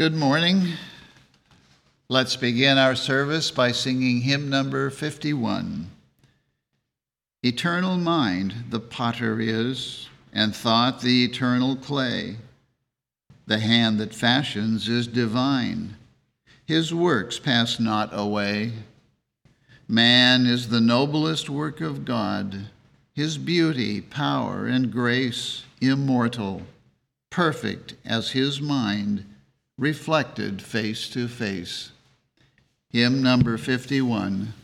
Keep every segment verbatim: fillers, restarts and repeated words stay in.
Good morning. Let's begin our service by singing hymn number fifty-one. Eternal mind the potter is, and thought the eternal clay. The hand that fashions is divine. His works pass not away. Man is the noblest work of God. His beauty, power, and grace immortal, perfect as his mind, reflected face to face. Hymn number fifty-one.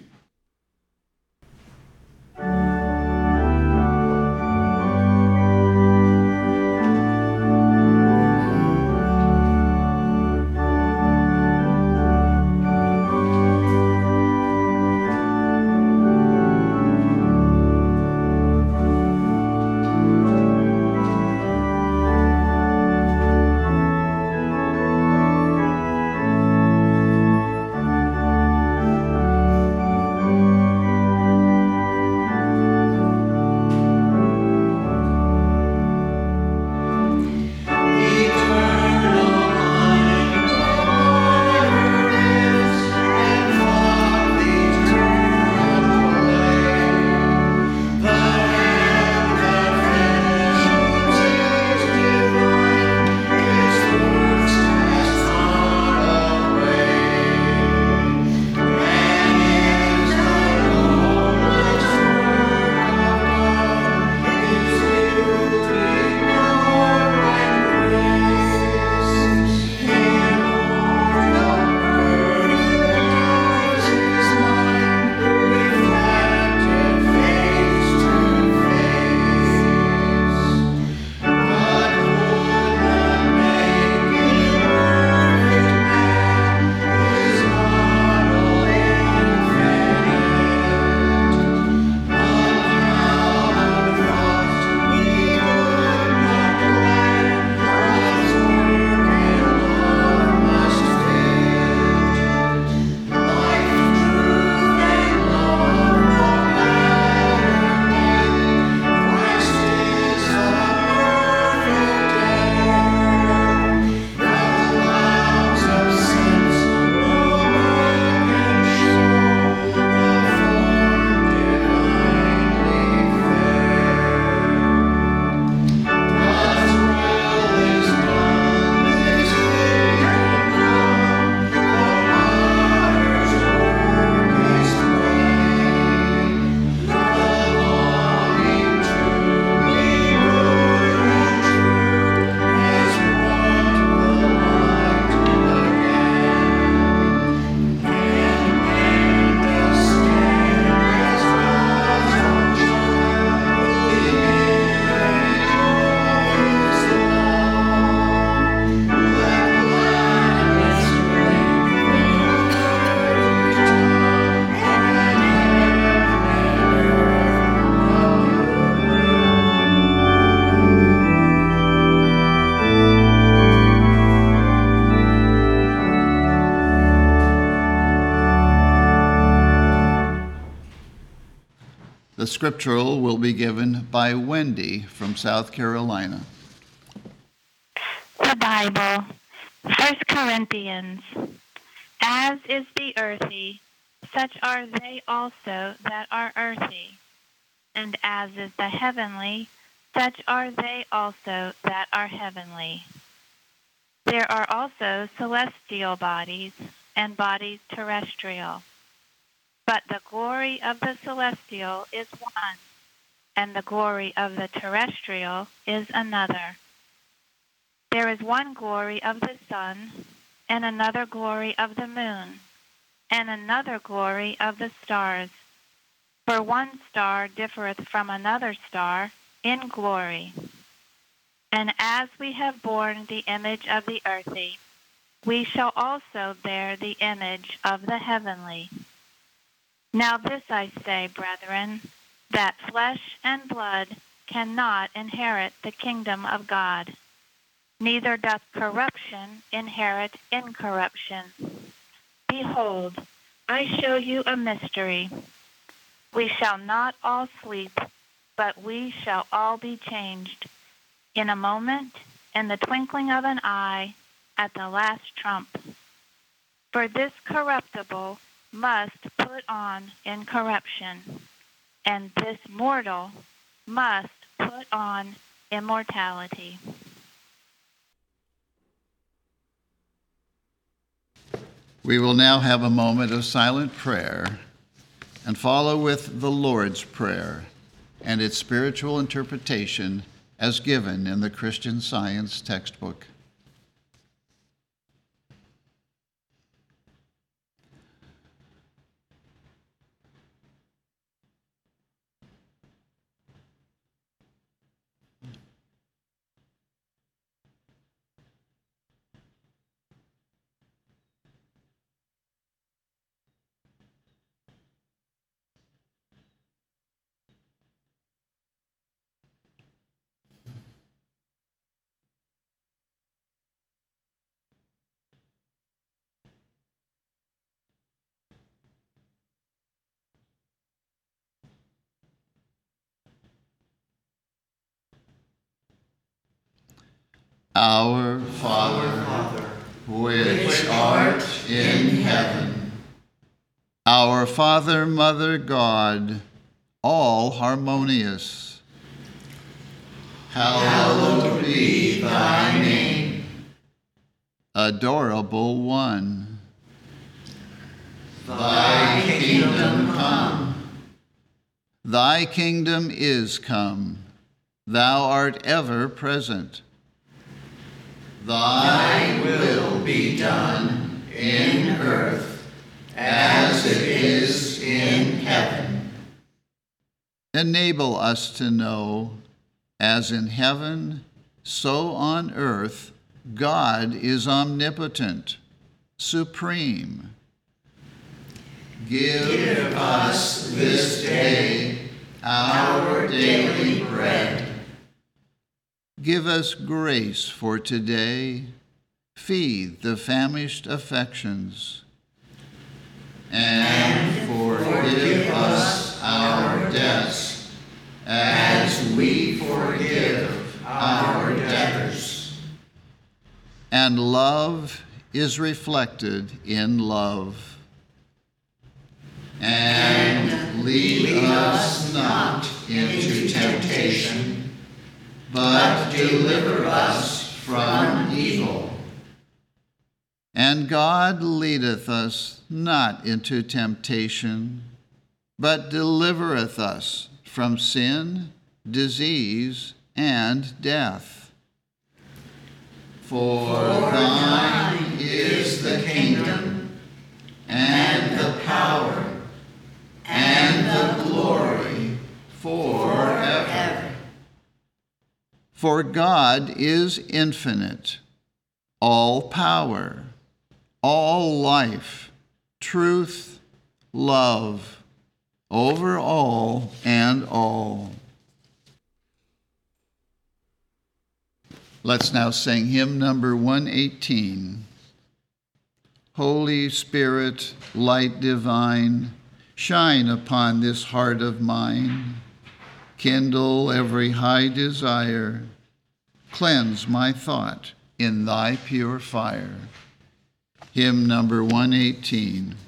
The scriptural will be given by Wendy from South Carolina. The Bible, First Corinthians. As is the earthy, such are they also that are earthy. And as is the heavenly, such are they also that are heavenly. There are also celestial bodies and bodies terrestrial. But the glory of the celestial is one, and the glory of the terrestrial is another. There is one glory of the sun, and another glory of the moon, and another glory of the stars. For one star differeth from another star in glory. And as we have borne the image of the earthy, we shall also bear the image of the heavenly. Now this I say, brethren, that flesh and blood cannot inherit the kingdom of God, neither doth corruption inherit incorruption. Behold, I show you a mystery. We shall not all sleep, but we shall all be changed. In a moment, in the twinkling of an eye, at the last trump. For this corruptible must put on incorruption, and this mortal must put on immortality. We will now have a moment of silent prayer and follow with the Lord's Prayer and its spiritual interpretation as given in the Christian Science textbook. Our Father, which art in heaven, our Father, Mother, God, all harmonious, hallowed be thy name. Adorable One, thy kingdom come. Thy kingdom is come. Thou art ever present. Thy will be done in earth as it is in heaven. Enable us to know, as in heaven, so on earth, God is omnipotent, supreme. Give us this day our daily bread. Give us grace for today. Feed the famished affections. And forgive us our debts, as we forgive our debtors. And love is reflected in love. And lead us not into temptation, but deliver us from evil. And God leadeth us not into temptation, but delivereth us from sin, disease, and death. For thine is the kingdom, and the power, and the glory forever. For God is infinite, all power, all life, truth, love, over all and all. Let's now sing hymn number one eighteen. Holy Spirit, light divine, shine upon this heart of mine. Kindle every high desire. Cleanse my thought in thy pure fire. Hymn number one eighteen.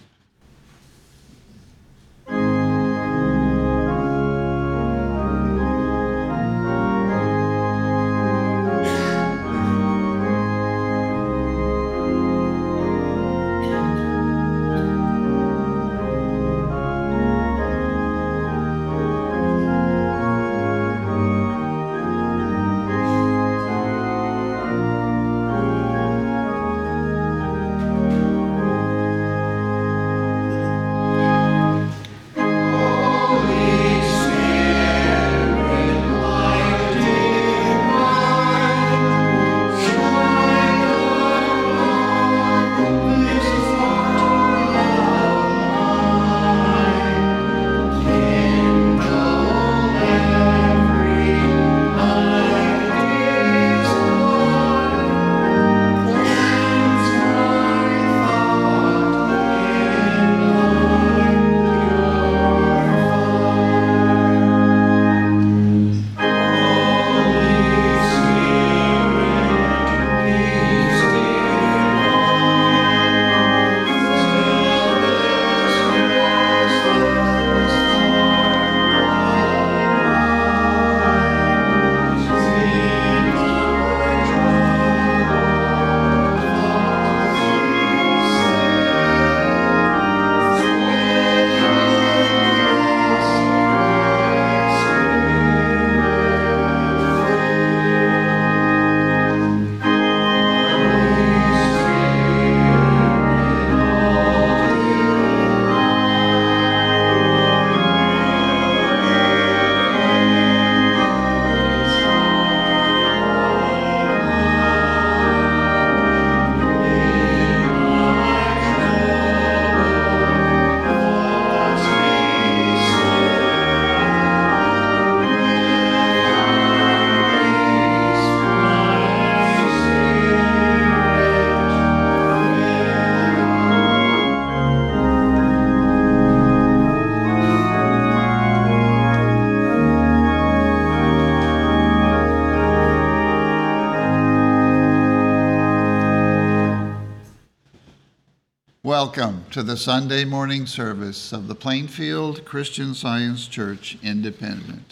Welcome to the Sunday morning service of the Plainfield Christian Science Church Independent.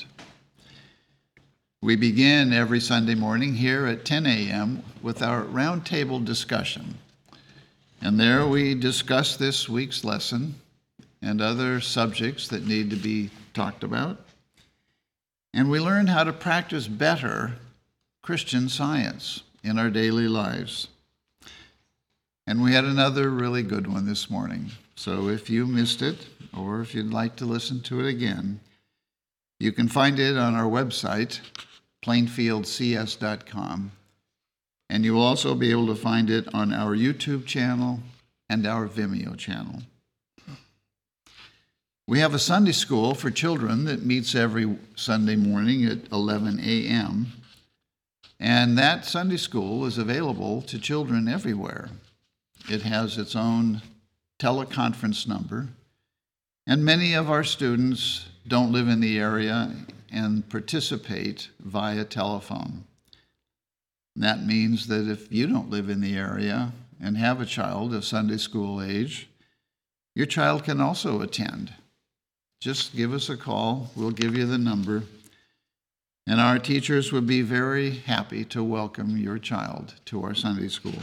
We begin every Sunday morning here at ten a.m. with our roundtable discussion. And there we discuss this week's lesson and other subjects that need to be talked about. And we learn how to practice better Christian Science in our daily lives. And we had another really good one this morning. So if you missed it, or if you'd like to listen to it again, you can find it on our website, plainfield c s dot com. And you will also be able to find it on our YouTube channel and our Vimeo channel. We have a Sunday school for children that meets every Sunday morning at eleven a.m. And that Sunday school is available to children everywhere. It has its own teleconference number, and many of our students don't live in the area and participate via telephone. That means that if you don't live in the area and have a child of Sunday school age, your child can also attend. Just give us a call. We'll give you the number, and our teachers would be very happy to welcome your child to our Sunday school.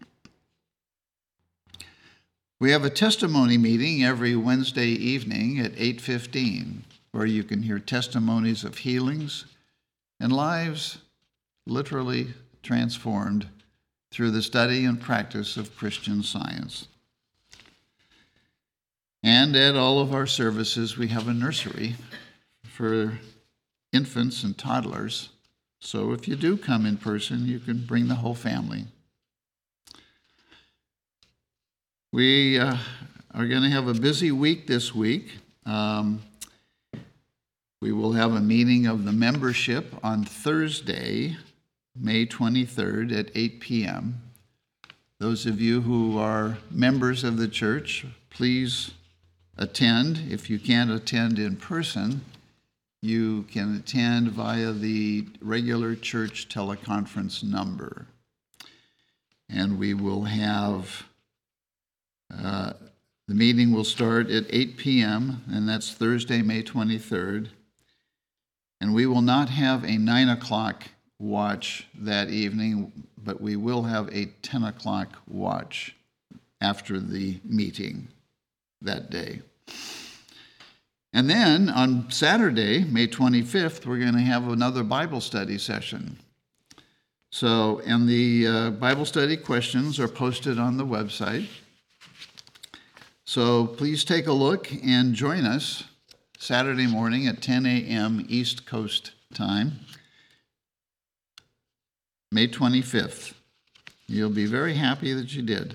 We have a testimony meeting every Wednesday evening at eight fifteen, where you can hear testimonies of healings and lives literally transformed through the study and practice of Christian Science. And at all of our services, we have a nursery for infants and toddlers. So if you do come in person, you can bring the whole family. We uh, are going to have a busy week this week. Um, we will have a meeting of the membership on Thursday, May twenty-third at eight p.m. Those of you who are members of the church, please attend. If you can't attend in person, you can attend via the regular church teleconference number. And we will have Uh, the meeting will start at eight p.m., and that's Thursday, May twenty-third. And we will not have a nine o'clock watch that evening, but we will have a ten o'clock watch after the meeting that day. And then on Saturday, May twenty-fifth, we're going to have another Bible study session. So, and the uh, Bible study questions are posted on the website. So please take a look and join us Saturday morning at ten a.m. East Coast time, May twenty-fifth. You'll be very happy that you did.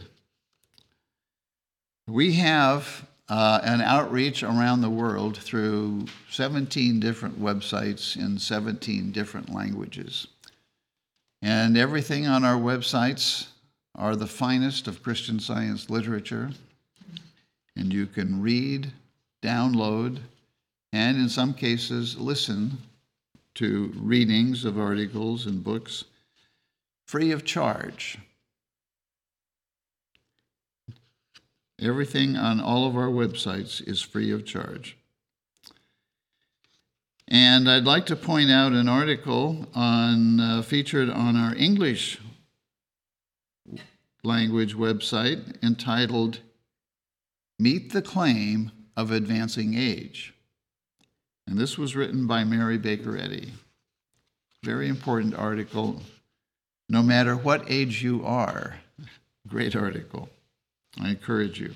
We have uh, an outreach around the world through seventeen different websites in seventeen different languages. And everything on our websites are the finest of Christian Science literature. And you can read, download, and in some cases listen to readings of articles and books free of charge. Everything on all of our websites is free of charge. And I'd like to point out an article on uh, featured on our English language website entitled Meet the Claim of Advancing Age. And this was written by Mary Baker Eddy. Very important article, no matter what age you are. Great article. I encourage you.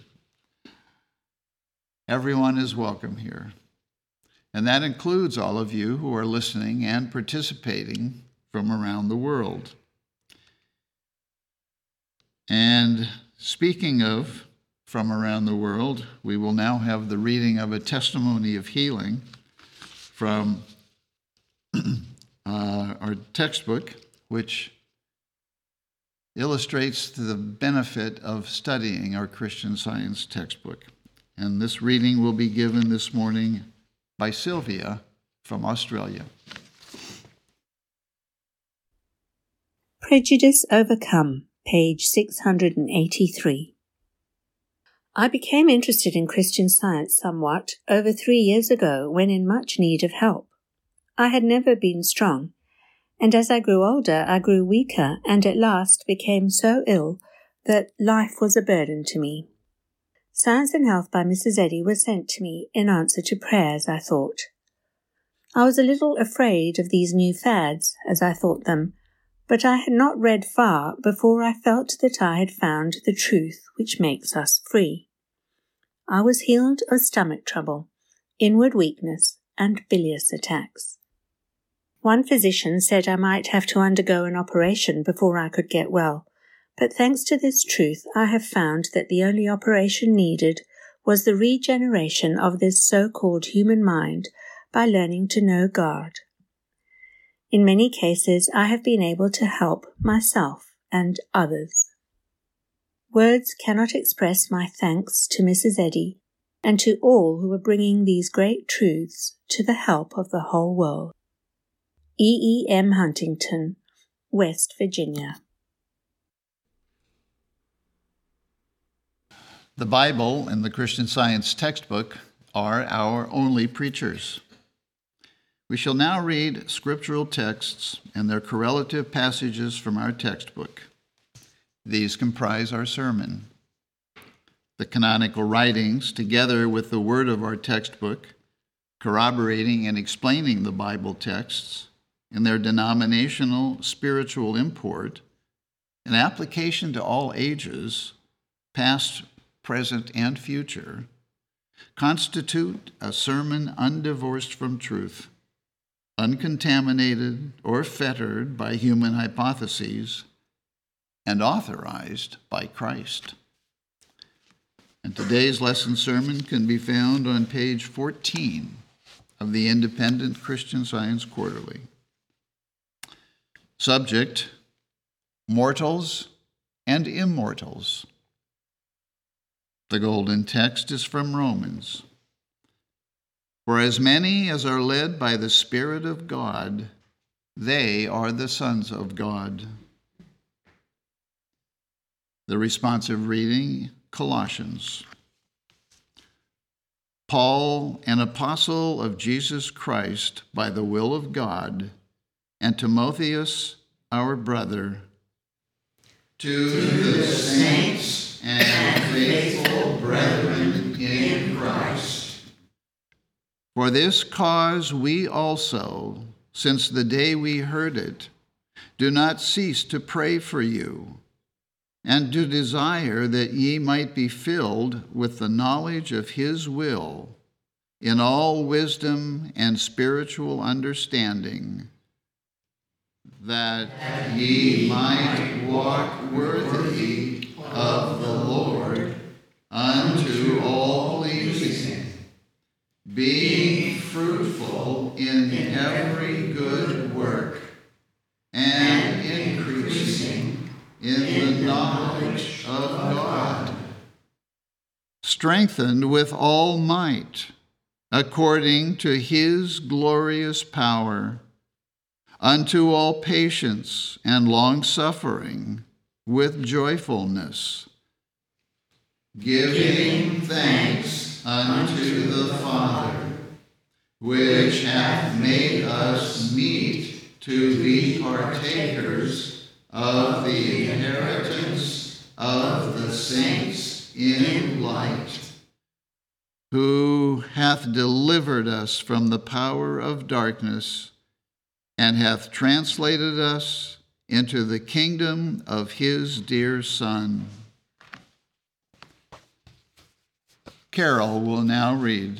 Everyone is welcome here. And that includes all of you who are listening and participating from around the world. And speaking of from around the world, we will now have the reading of a testimony of healing from uh, our textbook, which illustrates the benefit of studying our Christian Science textbook. And this reading will be given this morning by Sylvia from Australia. Prejudice Overcome, page six hundred eighty-three. I became interested in Christian Science somewhat over three years ago when in much need of help. I had never been strong, and as I grew older I grew weaker and at last became so ill that life was a burden to me. Science and Health by Missus Eddy was sent to me in answer to prayers, I thought. I was a little afraid of these new fads, as I thought them, but I had not read far before I felt that I had found the truth which makes us free. I was healed of stomach trouble, inward weakness, and bilious attacks. One physician said I might have to undergo an operation before I could get well, but thanks to this truth I have found that the only operation needed was the regeneration of this so-called human mind by learning to know God. In many cases I have been able to help myself and others. Words cannot express my thanks to Missus Eddy and to all who are bringing these great truths to the help of the whole world. E. E. M. Huntington, West Virginia. The Bible and the Christian Science textbook are our only preachers. We shall now read scriptural texts and their correlative passages from our textbook. These comprise our sermon. The canonical writings, together with the word of our textbook, corroborating and explaining the Bible texts in their denominational spiritual import and application to all ages, past, present, and future, constitute a sermon undivorced from truth, uncontaminated or fettered by human hypotheses, and authorized by Christ. And today's lesson sermon can be found on page fourteen of the Independent Christian Science Quarterly. Subject, mortals and immortals. The golden text is from Romans. For as many as are led by the Spirit of God, they are the sons of God. The responsive reading, Colossians. Paul, an apostle of Jesus Christ by the will of God, and Timotheus, our brother, to the saints and faithful brethren in Christ. For this cause we also, since the day we heard it, do not cease to pray for you, and to desire that ye might be filled with the knowledge of his will, in all wisdom and spiritual understanding, that ye might walk worthily of the Lord unto all pleasing, being fruitful in every good work, and increasing in the knowledge of God, strengthened with all might, according to his glorious power, unto all patience and long-suffering with joyfulness, giving thanks unto the Father, which hath made us meet to be partakers of the inheritance of the saints in light, who hath delivered us from the power of darkness, and hath translated us into the kingdom of his dear Son. Carol will now read.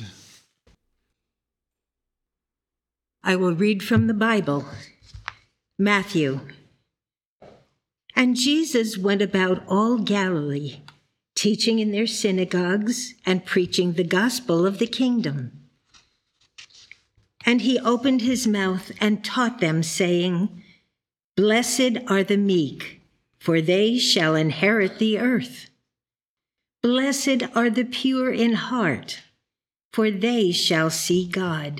I will read from the Bible. Matthew. And Jesus went about all Galilee, teaching in their synagogues and preaching the gospel of the kingdom. And he opened his mouth and taught them, saying, Blessed are the meek, for they shall inherit the earth. Blessed are the pure in heart, for they shall see God.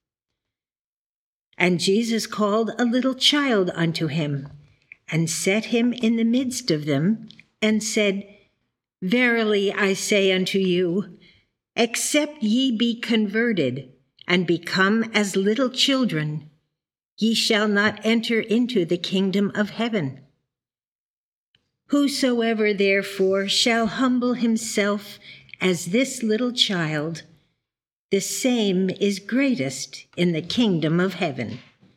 And Jesus called a little child unto him, and set him in the midst of them, and said, Verily I say unto you, except ye be converted, and become as little children, ye shall not enter into the kingdom of heaven. Whosoever therefore shall humble himself as this little child, the same is greatest in the kingdom of heaven.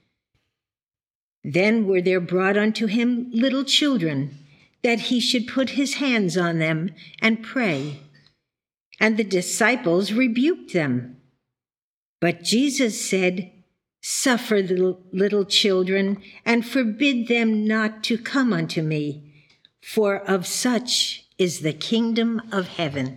Then were there brought unto him little children, that he should put his hands on them and pray. And the disciples rebuked them. But Jesus said, Suffer the little children, and forbid them not to come unto me, for of such is the kingdom of heaven.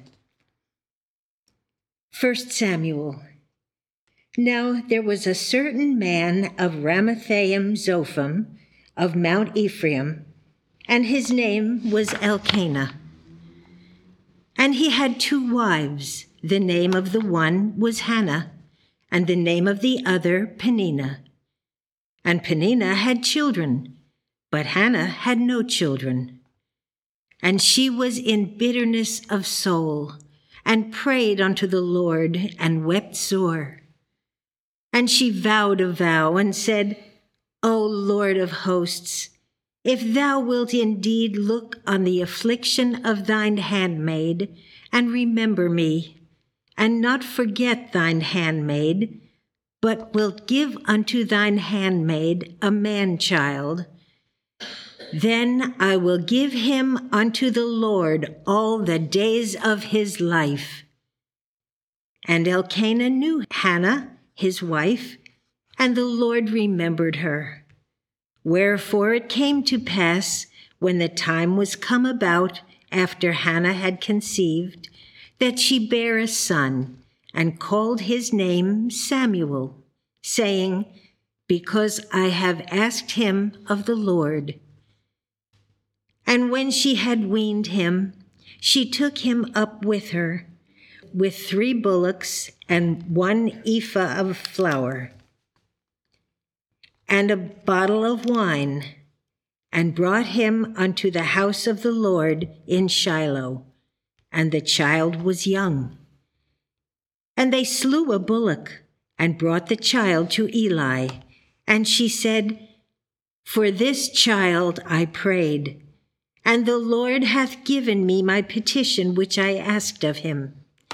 First Samuel. Now there was a certain man of Ramathaim Zophim, of Mount Ephraim, and his name was Elkanah. And he had two wives. The name of the one was Hannah, and the name of the other Peninnah. And Peninnah had children, but Hannah had no children. And she was in bitterness of soul, and prayed unto the Lord, and wept sore. And she vowed a vow, and said, O Lord of hosts, if thou wilt indeed look on the affliction of thine handmaid, and remember me, and not forget thine handmaid, but wilt give unto thine handmaid a man-child, then I will give him unto the Lord all the days of his life. And Elkanah knew Hannah, his wife, and the Lord remembered her. Wherefore it came to pass, when the time was come about after Hannah had conceived, that she bare a son, and called his name Samuel, saying, Because I have asked him of the Lord. And when she had weaned him, she took him up with her, with three bullocks and one ephah of flour, and a bottle of wine, and brought him unto the house of the Lord in Shiloh, and the child was young. And they slew a bullock, and brought the child to Eli, and she said, For this child I prayed, and the Lord hath given me my petition which I asked of him.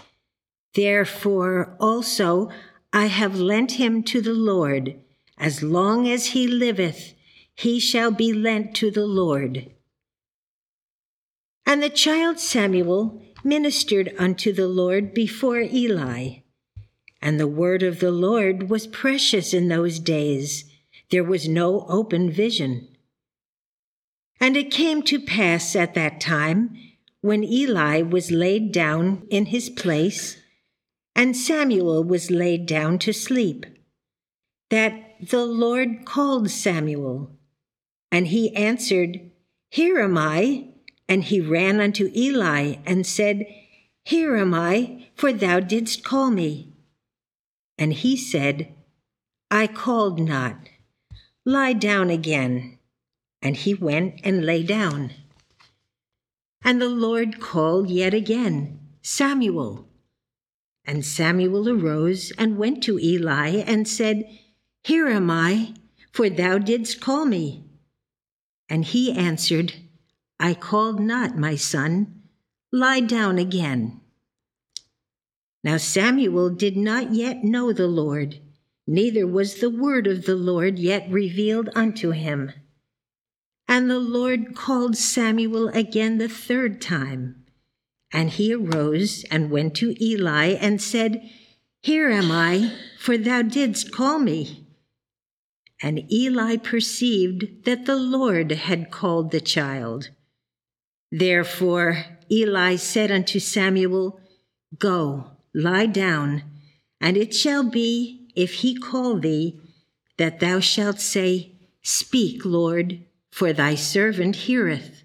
Therefore also I have lent him to the Lord. As long as he liveth, he shall be lent to the Lord. And the child Samuel ministered unto the Lord before Eli. And the word of the Lord was precious in those days. There was no open vision. And it came to pass at that time, when Eli was laid down in his place, and Samuel was laid down to sleep, that the Lord called Samuel. And he answered, Here am I. And he ran unto Eli and said, Here am I, for thou didst call me. And he said, I called not. Lie down again. And he went and lay down. And the Lord called yet again, Samuel. And Samuel arose and went to Eli and said, Here am I, for thou didst call me. And he answered, I called not, my son. Lie down again. Now Samuel did not yet know the Lord, neither was the word of the Lord yet revealed unto him. And the Lord called Samuel again the third time. And he arose and went to Eli and said, Here am I, for thou didst call me. And Eli perceived that the Lord had called the child. Therefore Eli said unto Samuel, Go, lie down, and it shall be, if he call thee, that thou shalt say, Speak, Lord, for thy servant heareth.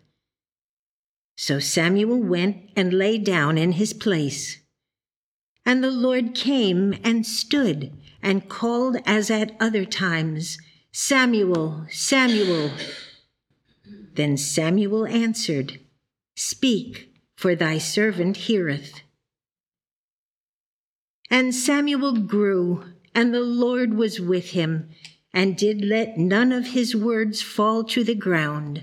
So Samuel went and lay down in his place. And the Lord came and stood and called as at other times, Samuel, Samuel. Then Samuel answered, Speak, for thy servant heareth. And Samuel grew, and the Lord was with him, and did let none of his words fall to the ground.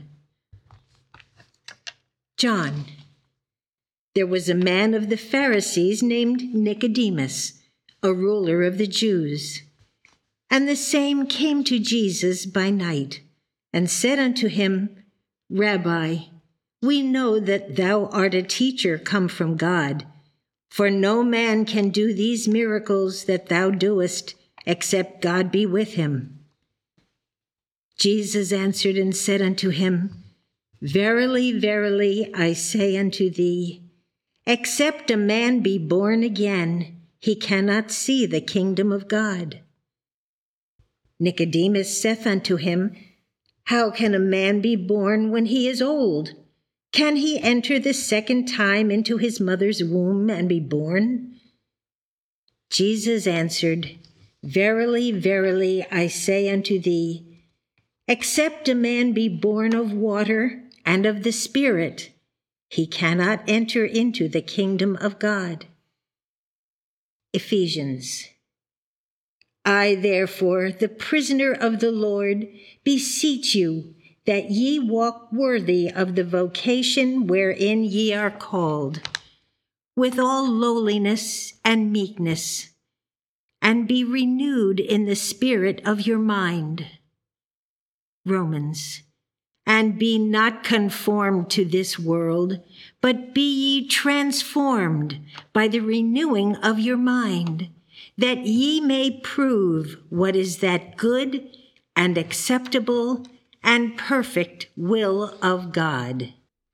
John. There was a man of the Pharisees named Nicodemus, a ruler of the Jews. And the same came to Jesus by night, and said unto him, Rabbi, we know that thou art a teacher come from God, for no man can do these miracles that thou doest, except God be with him. Jesus answered and said unto him, Verily, verily, I say unto thee, except a man be born again, he cannot see the kingdom of God. Nicodemus saith unto him, How can a man be born when he is old? Can he enter the second time into his mother's womb and be born? Jesus answered, Verily, verily, I say unto thee, except a man be born of water and of the Spirit, he cannot enter into the kingdom of God. Ephesians. I, therefore, the prisoner of the Lord, beseech you that ye walk worthy of the vocation wherein ye are called, with all lowliness and meekness, and be renewed in the spirit of your mind. Romans. And be not conformed to this world, but be ye transformed by the renewing of your mind, that ye may prove what is that good and acceptable and perfect will of God.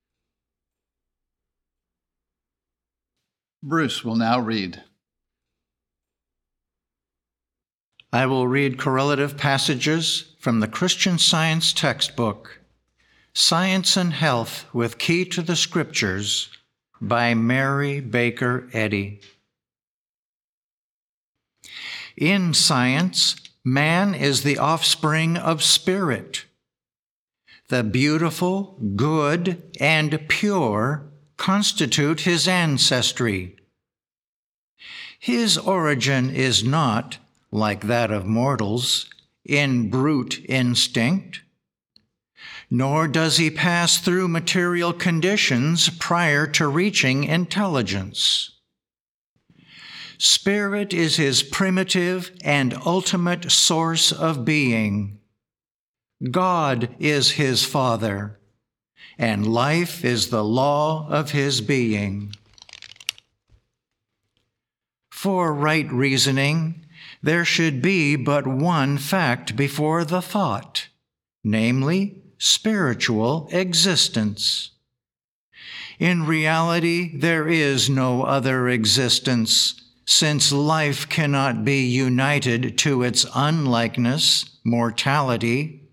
Bruce will now read. I will read correlative passages from the Christian Science textbook, Science and Health with Key to the Scriptures, by Mary Baker Eddy. In science, man is the offspring of spirit. The beautiful, good, and pure constitute his ancestry. His origin is not, like that of mortals, in brute instinct, nor does he pass through material conditions prior to reaching intelligence. Spirit is his primitive and ultimate source of being. God is his Father, and life is the law of his being. For right reasoning, there should be but one fact before the thought, namely, spiritual existence. In reality, there is no other existence, since life cannot be united to its unlikeness, mortality.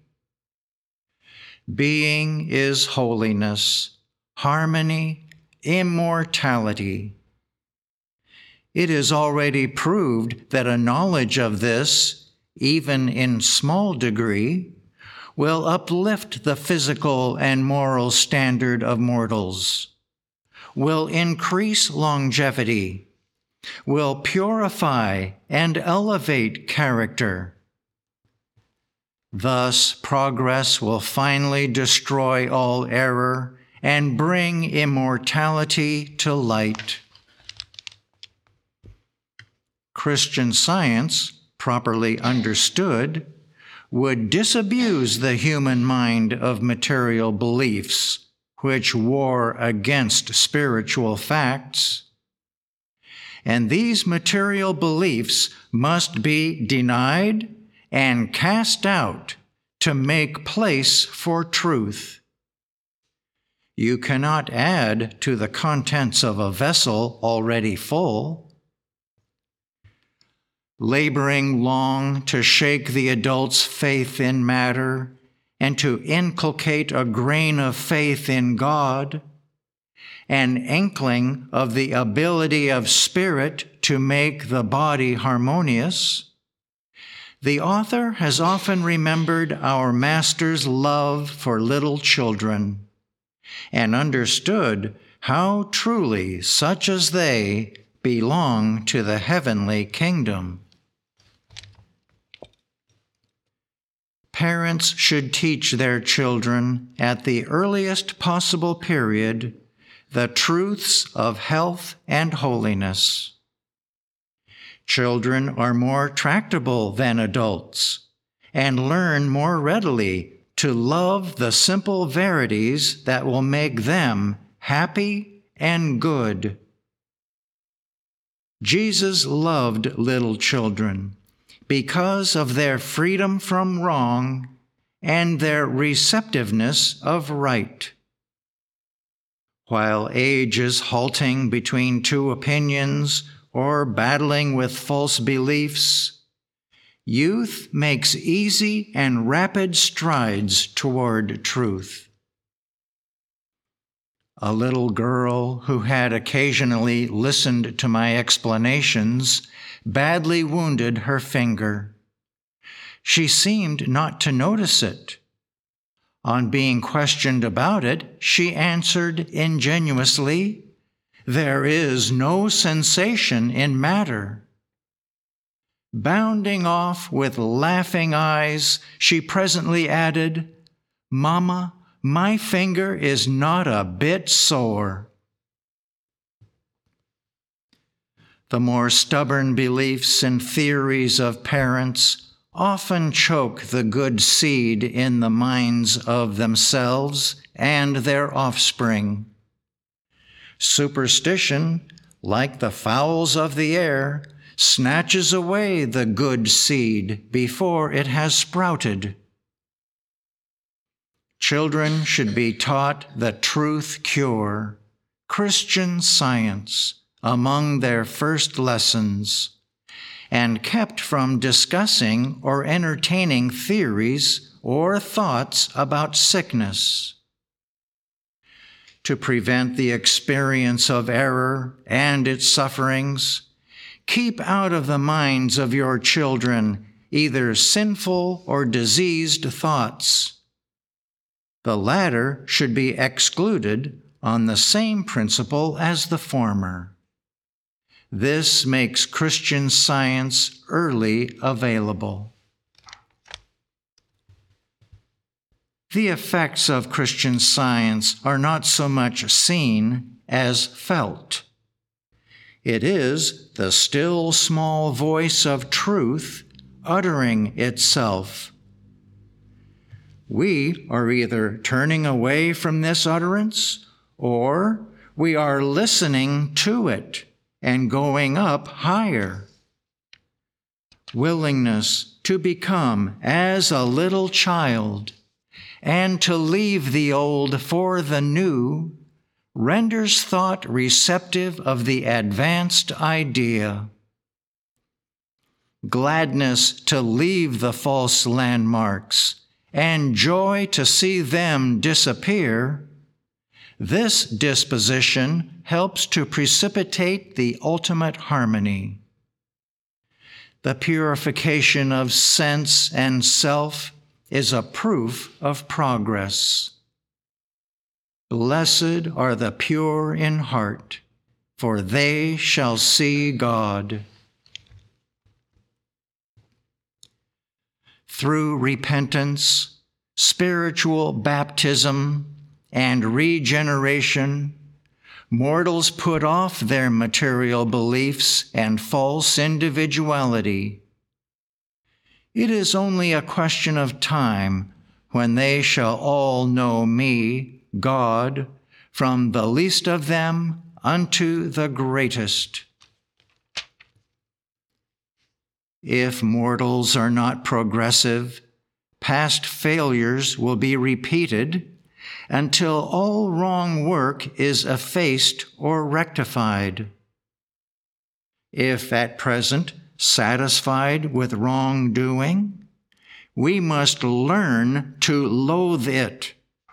Being is holiness, harmony, immortality. It is already proved that a knowledge of this, even in small degree, will uplift the physical and moral standard of mortals, will increase longevity, will purify and elevate character. Thus, progress will finally destroy all error and bring immortality to light. Christian Science, properly understood, would disabuse the human mind of material beliefs which war against spiritual facts. And these material beliefs must be denied and cast out to make place for truth. You cannot add to the contents of a vessel already full. Laboring long to shake the adult's faith in matter and to inculcate a grain of faith in God, an inkling of the ability of spirit to make the body harmonious, the author has often remembered our Master's love for little children and understood how truly such as they belong to the heavenly kingdom. Parents should teach their children at the earliest possible period the truths of health and holiness. Children are more tractable than adults and learn more readily to love the simple verities that will make them happy and good. Jesus loved little children because of their freedom from wrong and their receptiveness of right. While age is halting between two opinions or battling with false beliefs, youth makes easy and rapid strides toward truth. A little girl who had occasionally listened to my explanations badly wounded her finger. She seemed not to notice it. On being questioned about it, she answered ingenuously, "There is no sensation in matter." Bounding off with laughing eyes, she presently added, "Mama, my finger is not a bit sore." The more stubborn beliefs and theories of parents often choke the good seed in the minds of themselves and their offspring. Superstition, like the fowls of the air, snatches away the good seed before it has sprouted. Children should be taught the truth cure, Christian Science, among their first lessons, and kept from discussing or entertaining theories or thoughts about sickness. To prevent the experience of error and its sufferings, keep out of the minds of your children either sinful or diseased thoughts. The latter should be excluded on the same principle as the former. This makes Christian Science early available. The effects of Christian Science are not so much seen as felt. It is the still small voice of truth uttering itself. We are either turning away from this utterance, or we are listening to it and going up higher. Willingness to become as a little child and to leave the old for the new renders thought receptive of the advanced idea. Gladness to leave the false landmarks and joy to see them disappear, this disposition helps to precipitate the ultimate harmony. The purification of sense and self is a proof of progress. Blessed are the pure in heart, for they shall see God. Through repentance, spiritual baptism, and regeneration, mortals put off their material beliefs and false individuality. It is only a question of time when they shall all know me, God, from the least of them unto the greatest. If mortals are not progressive, past failures will be repeated until all wrong work is effaced or rectified. If at present satisfied with wrongdoing, we must learn to loathe it.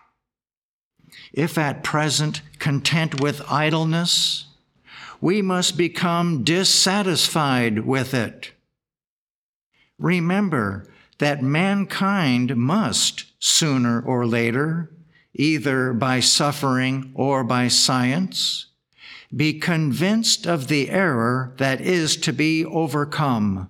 If at present content with idleness, we must become dissatisfied with it. Remember that mankind must, sooner or later, either by suffering or by science, be convinced of the error that is to be overcome.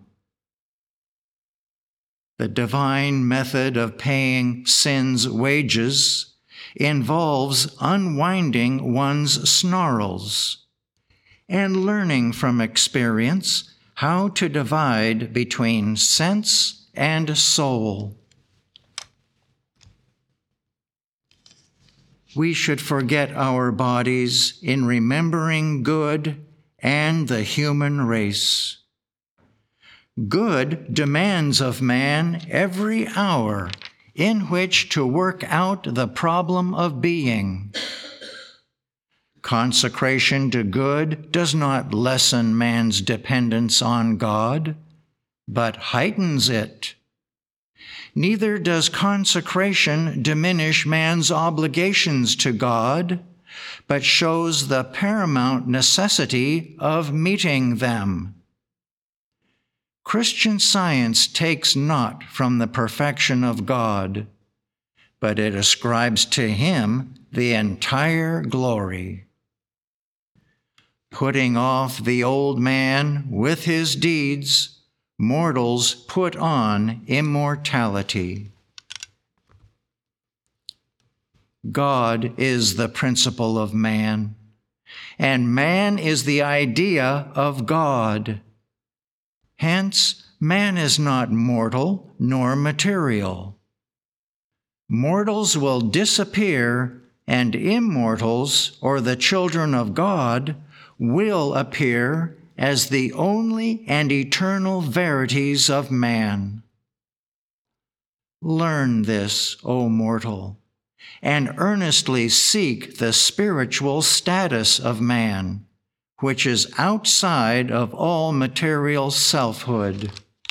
The divine method of paying sin's wages involves unwinding one's snarls and learning from experience how to divide between sense and soul. We should forget our bodies in remembering good and the human race. Good demands of man every hour in which to work out the problem of being. Consecration to good does not lessen man's dependence on God, but heightens it. Neither does consecration diminish man's obligations to God, but shows the paramount necessity of meeting them. Christian Science takes not from the perfection of God, but it ascribes to him the entire glory. Putting off the old man with his deeds, mortals put on immortality. God is the principle of man, and man is the idea of God. Hence, man is not mortal nor material. Mortals will disappear, and immortals, or the children of God, will appear as the only and eternal verities of man. Learn this, O mortal, and earnestly seek the spiritual status of man, which is outside of all material selfhood.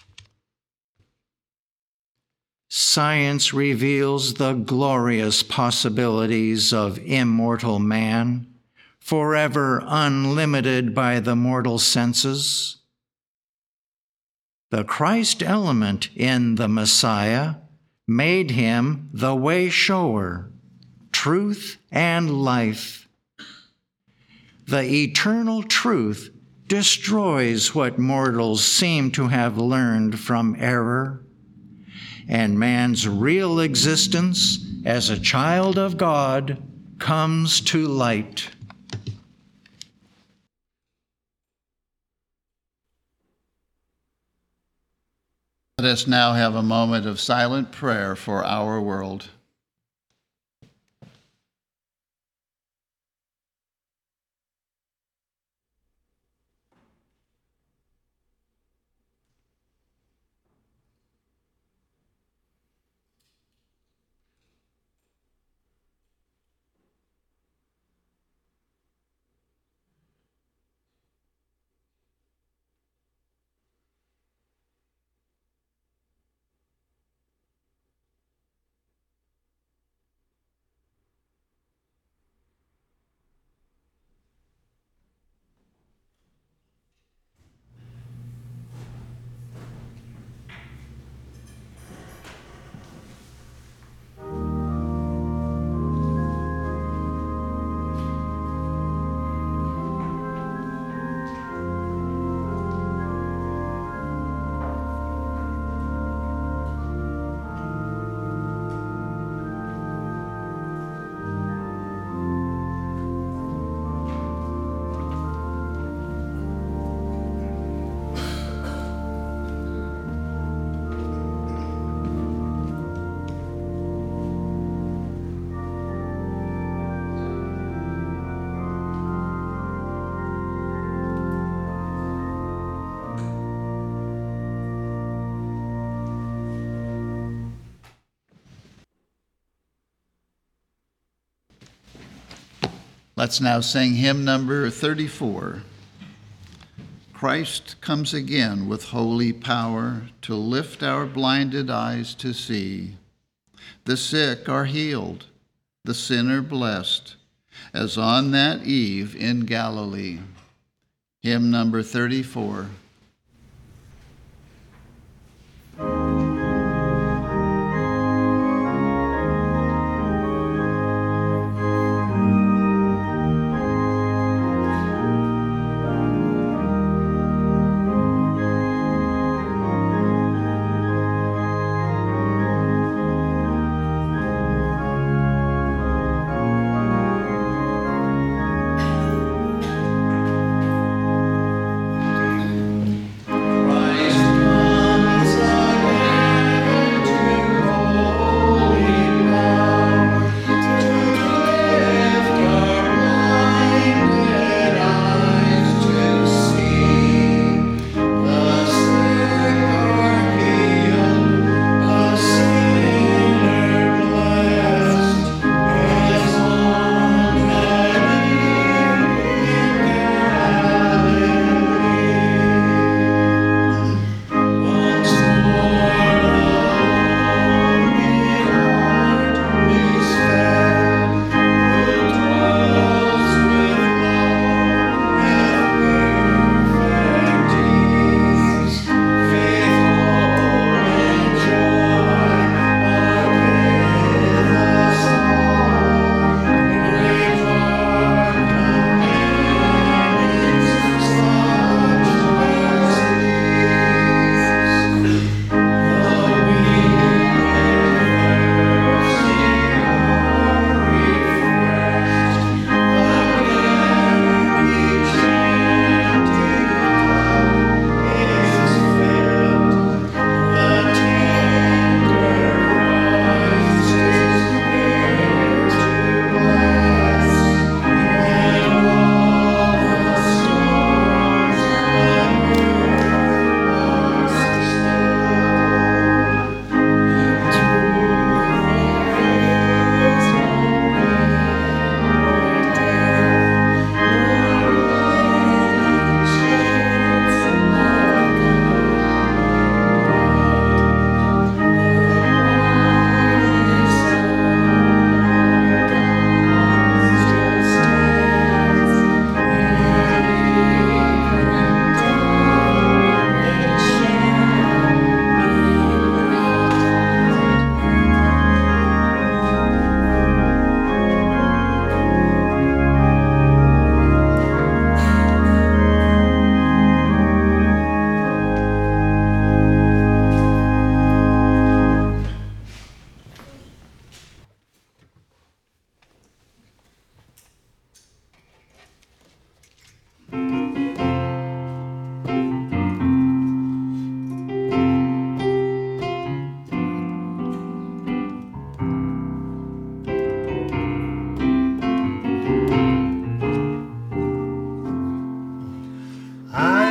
Science reveals the glorious possibilities of immortal man, forever unlimited by the mortal senses. The Christ element in the Messiah made him the way-shower, truth and life. The eternal truth destroys what mortals seem to have learned from error, and man's real existence as a child of God comes to light. Let us now have a moment of silent prayer for our world. Let's now sing hymn number thirty-four. Christ comes again with holy power to lift our blinded eyes to see. The sick are healed, the sinner blessed, as on that eve in Galilee. Hymn number thirty-four.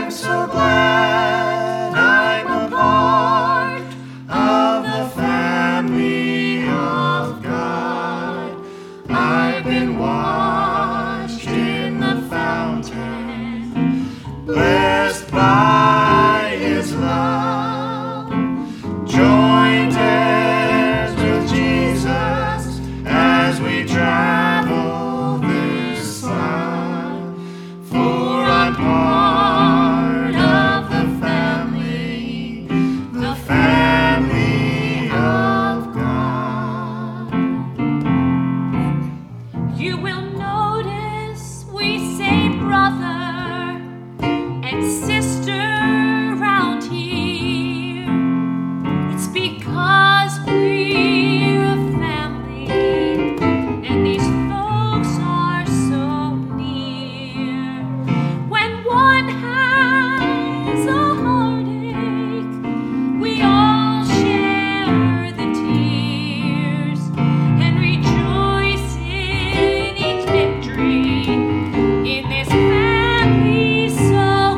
I'm so glad I'm a part of the family of God. I've been washed in the fountain, blessed by His love, joined heirs with Jesus as we travel this side. For I'm part of the family, the family of God. You will notice we say brother and sister round here. It's because we're a family and these folks are so near. When one has a heartache, we all share the tears and rejoice in each victory in this family so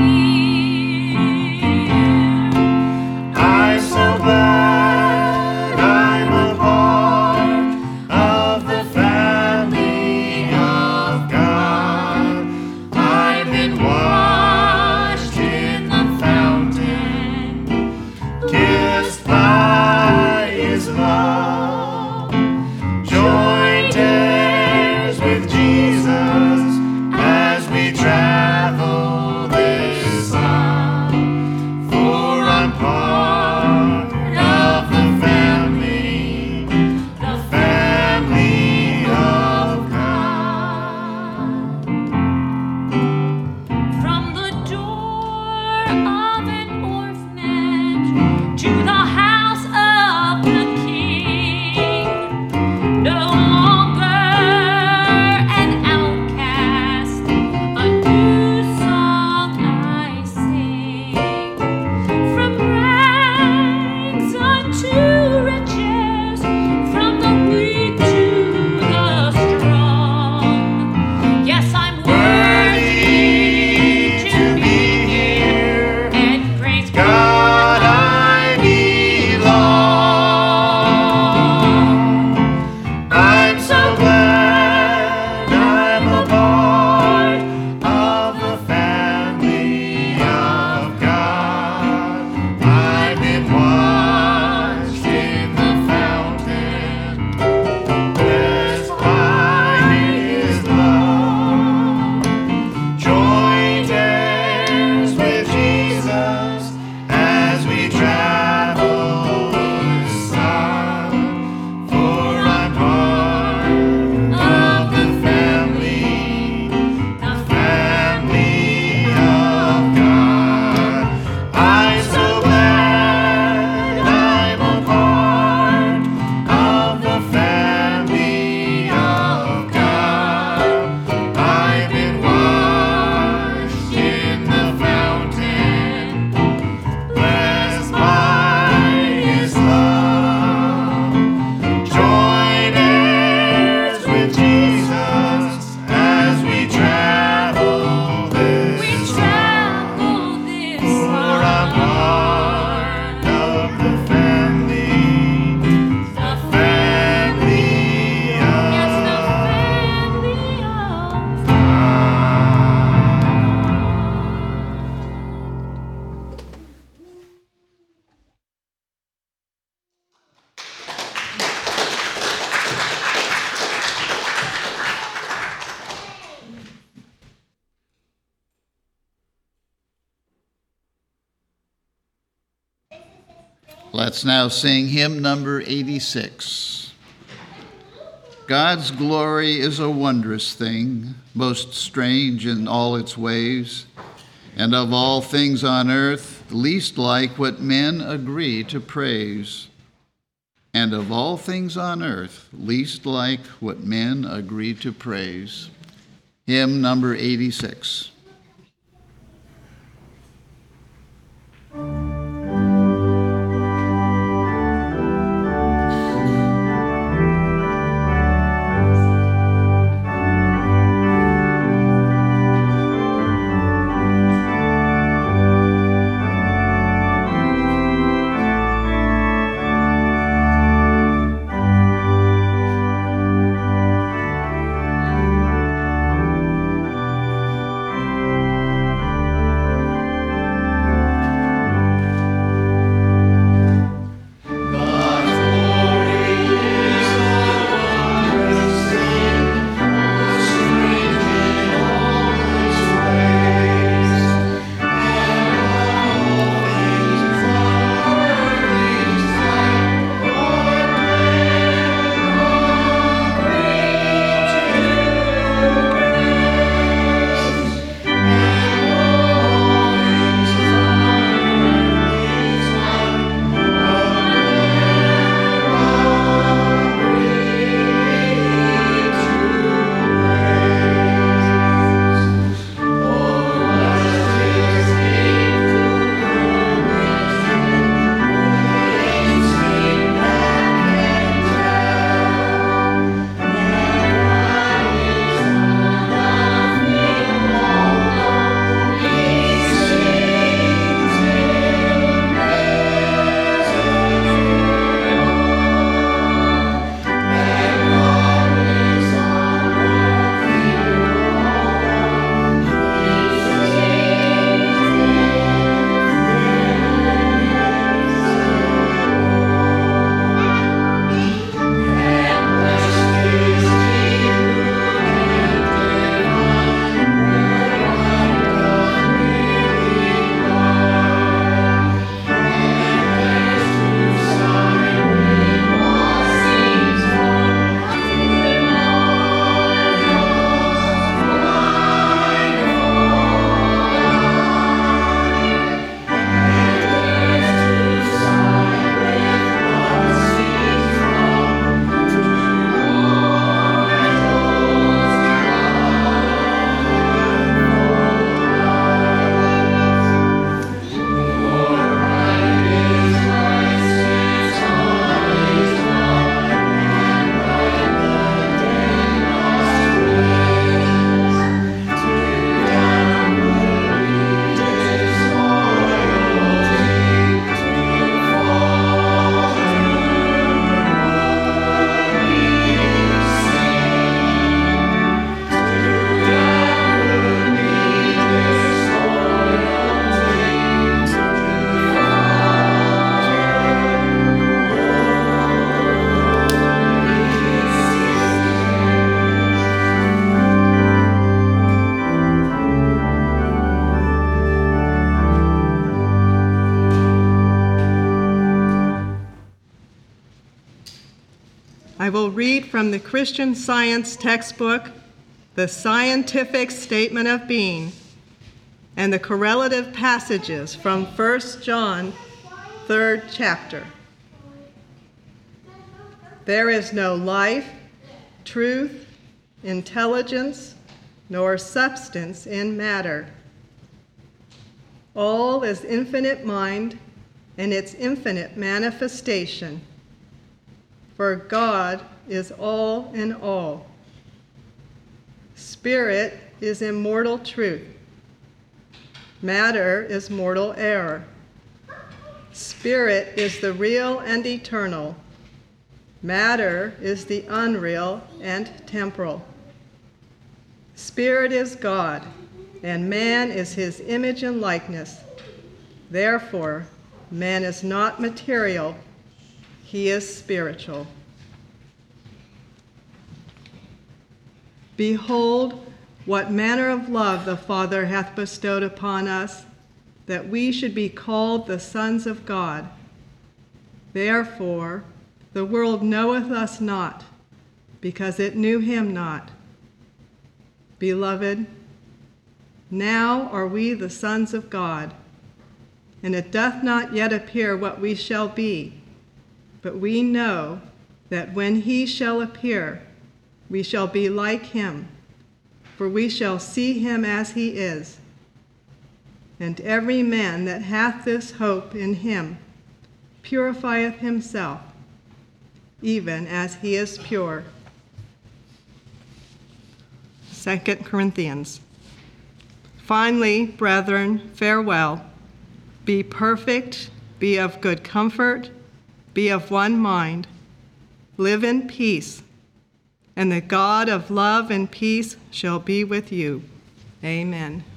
dear. I'm so glad I'm a part of the family of God. I've been washed in the fountain, kissed by His love, joined heirs with Jesus as we travel this side. For I'm part of the family, the family of God. From the door of an orphanage to the house of the King, no longer an outcast, a new song I sing. From rags unto riches, from the weak to the strong. Yes, I'm worthy to be here, and praise God, I belong. I'm so glad I'm a part of the family of God. I've been washed in the fountain, blessed by His love, joined heirs with Jesus as we travel this side. For I'm part of the family, the family of God. I'm so glad I'm a part of the family of God. I've been washed in the fountain, blessed by His love, joined heirs with Jesus as we travel this we side. travel this For I'm part of the family, the family Yes, the of family of Let's now sing hymn number eighty-six. God's glory is a wondrous thing, most strange in all its ways, and of all things on earth, least like what men agree to praise. And of all things on earth, least like what men agree to praise. Hymn number eighty-six. God. I will read from the Christian Science textbook, The Scientific Statement of Being, and the correlative passages from First John, third chapter. There is no life, truth, intelligence, nor substance in matter. All is infinite mind and its infinite manifestation. For God is all in all. Spirit is immortal truth. Matter is mortal error. Spirit is the real and eternal. Matter is the unreal and temporal. Spirit is God, and man is his image and likeness. Therefore, man is not material, he is spiritual. Behold, what manner of love the Father hath bestowed upon us, that we should be called the sons of God. Therefore, the world knoweth us not, because it knew him not. Beloved, now are we the sons of God, and it doth not yet appear what we shall be, but we know that when he shall appear, we shall be like him, for we shall see him as he is. And every man that hath this hope in him purifieth himself, even as he is pure. Second Corinthians. Finally, brethren, farewell. Be perfect, be of good comfort, be of one mind. Live in peace, and the God of love and peace shall be with you. Amen.